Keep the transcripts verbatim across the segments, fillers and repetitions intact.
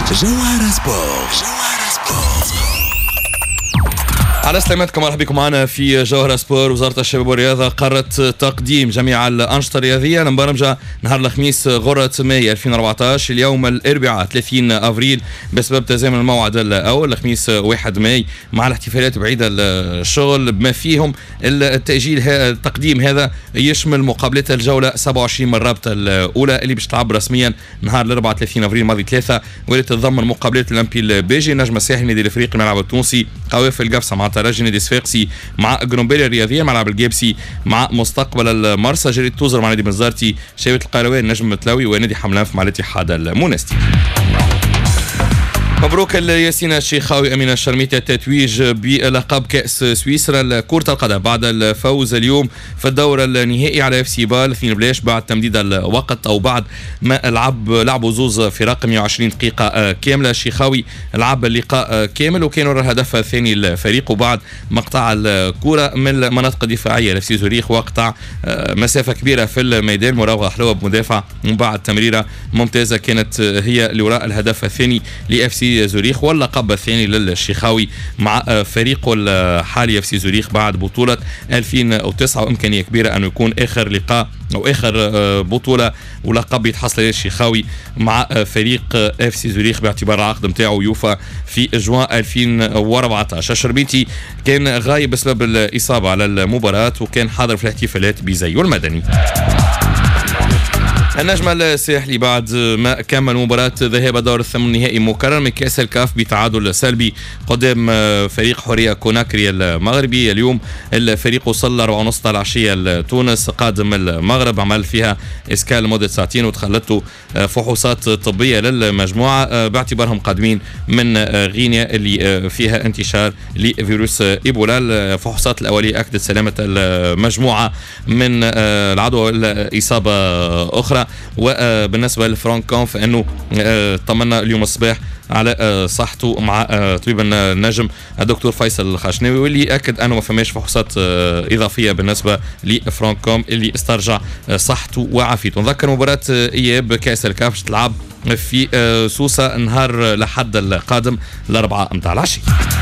جوهرة سبورت. جوهرة سبورت. على سلامتكم، مرحبا بكم معنا في جوهرة سبور. وزارة الشباب والرياضة قررت تقديم جميع الأنشطة الرياضية المبرمجة نهار الخميس غرة ماي ألفين وأربعة عشر اليوم الأربعاء ثلاثين أفريل بسبب تزامن الموعد الأول الخميس واحد ماي مع الاحتفالات بعيد الشغل، بما فيهم التأجيل. تقديم هذا يشمل مقابلات الجولة سبعة وعشرين من الرابطة الأولى اللي باش تلعب رسميا نهار الأربعاء ثلاثين أفريل الماضي ثلاثة، واللي تتضمن مقابلات الأولمبي البيجي نجم الساحل النادي الأفريقي الملعب التونسي، قوافل القفصة مع ترجي نادي صفاقسي مع جرومبيلي الرياضية ملعب الجابسي مع مستقبل المرسى، جريدة توزر مع نادي بنزرتي، شاوية القيروان نجم متلاوي ونادي حملانف مع الاتحاد المونستي. مبروك الياسين الشيخاوي أمين الشرميتة التتويج بلقب كأس سويسرا لكرة القدم بعد الفوز اليوم في الدور النهائي على اف سي بال اثنين بلاش بعد تمديد الوقت او بعد ما لعب لعبوا زوز فرق مئة وعشرين دقيقة كاملة. الشيخاوي لعب اللقاء كامل وكان ورا الهدف الثاني الفريق، وبعد مقطع الكرة من المناطق الدفاعية لاف سي زوريخ وقطع مسافة كبيرة في الميدان، مراوغة حلوة بمدافع ومن بعد تمريرة ممتازة كانت هي اللي وراء الهدف الثاني لاف سي زوريخ واللقب الثاني للشيخاوي مع فريقه الحالي اف سي زوريخ بعد بطولة ألفين وتسعة، وامكانية كبيرة انه يكون اخر لقاء او اخر بطولة ولقب يتحصل عليه الشيخاوي مع فريق اف سي زوريخ باعتبار العقد نتاعو يوفى في جوان ألفين وأربعة عشر. الشربيتي كان غايب بسبب الإصابة على المباراة وكان حاضر في الاحتفالات بزيه المدني. النجم الساحلي بعد ما كمل مباراة ذهاب دور الثمن النهائي مكرر من كأس الكاف بتعادل سلبي قدام فريق حورية كوناكري المغربي. اليوم الفريق وصل أربعة ونص العشية لتونس قادم المغرب، عمل فيها إسكال لمدة ساعتين وتخلته فحوصات طبية للمجموعة باعتبارهم قادمين من غينيا اللي فيها انتشار لفيروس إيبولا. الفحوصات الأولية أكدت سلامة المجموعة من العدوى الإصابة أخرى. وبالنسبة لفرانكون فإنه طمنا اليوم الصباح على صحته مع طبيب النجم الدكتور فيصل الخاشناوي، واللي أكد أنه ما فماش فحوصات إضافية بالنسبة لفرانكوم اللي استرجع صحته وعافيته. نذكر مباراة إياب كأس الكاف تلعب في سوسة نهار لحد القادم الأربعاء متاع العشي.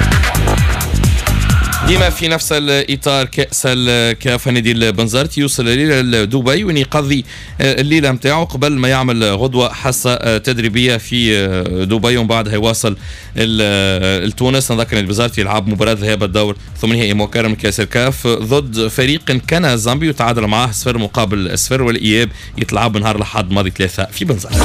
ديما في نفس الإطار كأس الكاف نادي البنزرتي يوصل الليلة لدبي وين يقضي الليلة متاعه قبل ما يعمل غدوة حصة تدريبية في دبي ومن بعدها يواصل لتونس. نذكر نادي البنزرتي يلعب مباراة ذهاب الدور ثم نهائي مكرر من كأس الكاف ضد فريق كان زامبي وتعادل معه صفر مقابل صفر، والإياب يتلعب نهار الأحد ماضي ثلاثة في بنزرت.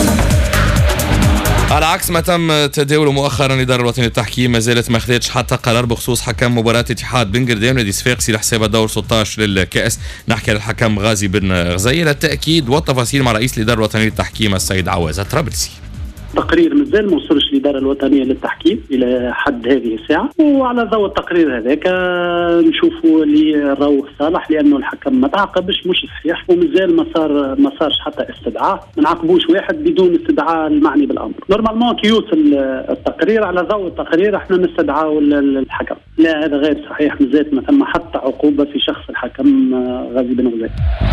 على عكس ما تم تداوله مؤخرا الإدارة الوطنية للتحكيم ما زالت ما اخذتش حتى قرار بخصوص حكم مباراة اتحاد بن قردام نادي صفاقسي لحساب الدور ستة عشر للكأس. نحكي على الحكم غازي بن غزية للتأكيد والتفاصيل مع رئيس الإدارة الوطنية للتحكيم السيد عواز الطرابلسي. تقرير مازال ما وصلش الإدارة الوطنية للتحكيم إلى حد هذه الساعة، وعلى ضوء التقرير هذاك نشوفوا اللي راهو صالح لأنه الحكم ما تعاقبش مش صحيح، ومازال ما صار ما صارش حتى استدعاء، ما نعاقبوش واحد بدون استدعاء المعني بالأمر. نورمالمون كي يوصل التقرير على ضوء التقرير احنا نستدعاو الحكم، لا هذا غير صحيح، مازال ما ثم حتى عقوبة في شخص الحكم غازي بن غزية.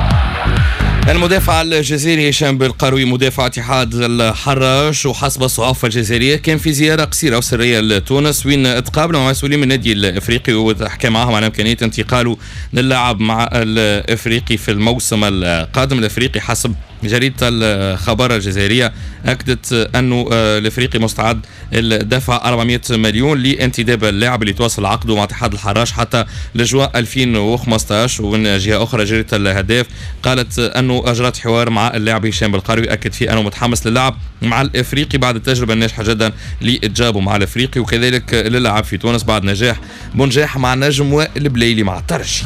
المدافع الجزائري هشام بالقروي مدافع اتحاد الحراش وحسب الصحافة الجزائرية كان في زيارة قصيرة وسرية لتونس وين تقابلوا مع مسؤولين من النادي الافريقي وتحكى معهم على امكانية انتقاله للعب مع الافريقي في الموسم القادم. الافريقي حسب جريدة الخبر الجزائرية أكدت أنه الافريقي مستعد الدفع أربعمئة مليون لانتداب اللاعب اللي تواصل عقده مع اتحاد الحراش حتى لجوان ألفين وخمسة عشر. ومن جهة أخرى جريدة الهداف قالت أنه أجرت حوار مع اللاعب هشام بالقروي أكد فيه أنه متحمس للعب مع الافريقي بعد التجربة الناجحة جدا لإتجابه مع الافريقي وكذلك للعب في تونس بعد نجاح بنجاح مع النجم والبليلي مع الترجي.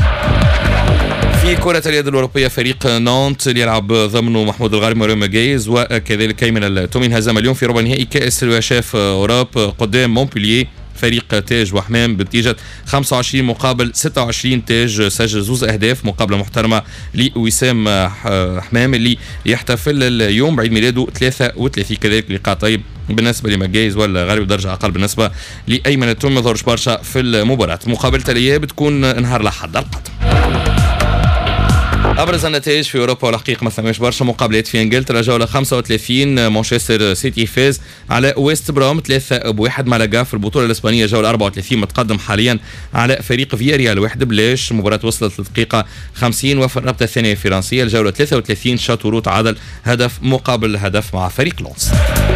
في كرة اليد الأوروبية فريق نانت اللي يلعب ضمنه محمود الغارمي وريم جايز وكذلك كيمن التومين هزم اليوم في ربع نهائي كأس الوشاف أوروب قدام مونبلييه فريق تاج وحمام بنتيجة خمسة وعشرين مقابل ستة وعشرين. تاج سجل زوز أهداف مقابلة محترمة لوسام حمام اللي يحتفل اليوم بعيد ميلاده ثلاثة وثلاثين. كذلك لقاء طيب بالنسبة لمجايز والغالب بدرجة أقل بالنسبة لأيمن التومي ما ظهرش برشا في المباراة. مقابلة الإياب بتكون نهار الأحد القادم. ابرز النتائج في اوروبا والحقيقه ما ثماش برشا مقابلات في انجلترا. جوله خمسة وثلاثين مانشستر سيتي فاز على ويست بروم ثلاثة بواحد. مالاغا في البطوله الاسبانيه جوله أربعة وثلاثين متقدم حاليا على فريق فياريال واحد بلاش. مباراه وصلت للدقيقه خمسين وفي الرابطه الثانيه الفرنسيه. الجوله ثلاثة وثلاثين شاتورو تعادل هدف مقابل هدف مع فريق لونس.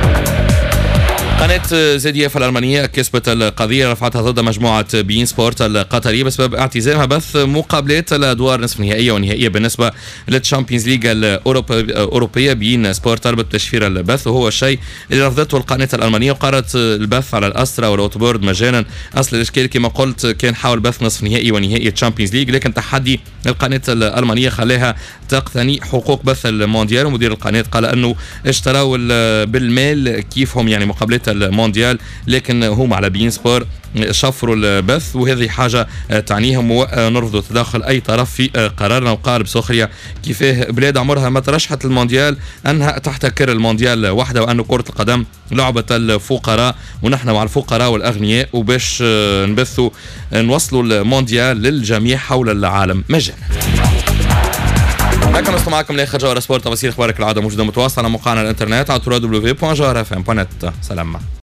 قناة زد اف الألمانية كسبت القضية، رفعتها ضد مجموعة بين سبورت القطرية بسبب اعتزامها بث مقابلات الأدوار نصف نهائية ونهائية بالنسبة للتشامبيونز ليج الأوروبية. بين سبورت طلبت تشفير البث وهو الشيء اللي رفضته القناة الألمانية، وقررت البث على الأسترا والأوتوبورد مجانا. أصل الإشكال كما قلت كان حاول بث نصف نهائي ونهائي التشامبيونز ليج، لكن تحدي القناة الألمانية خلاها تقتني حقوق بث المونديال. ومدير القناة قال أنه اشتروا بالمال كيفهم يعني مقابلات المونديال، لكن هم على بين سبور شفروا البث وهذه حاجة تعنيهم ونرفض تدخل أي طرف في قرارنا. وقال بسخرية كيفاه بلاد عمرها ما ترشحت المونديال أنها تحتكر المونديال وحده، وأن كرة القدم لعبة الفقراء ونحن مع الفقراء والأغنياء، وباش نبثوا نوصلوا المونديال للجميع حول العالم مجانا. هكذا نصل معكم لاخر جوهر سبورت. تفاصيل اخبارك العاده موجوده متواصله على موقعنا الانترنت على دبليو دبليو دبليو دوت جوهر اف ام دوت نت. سلام.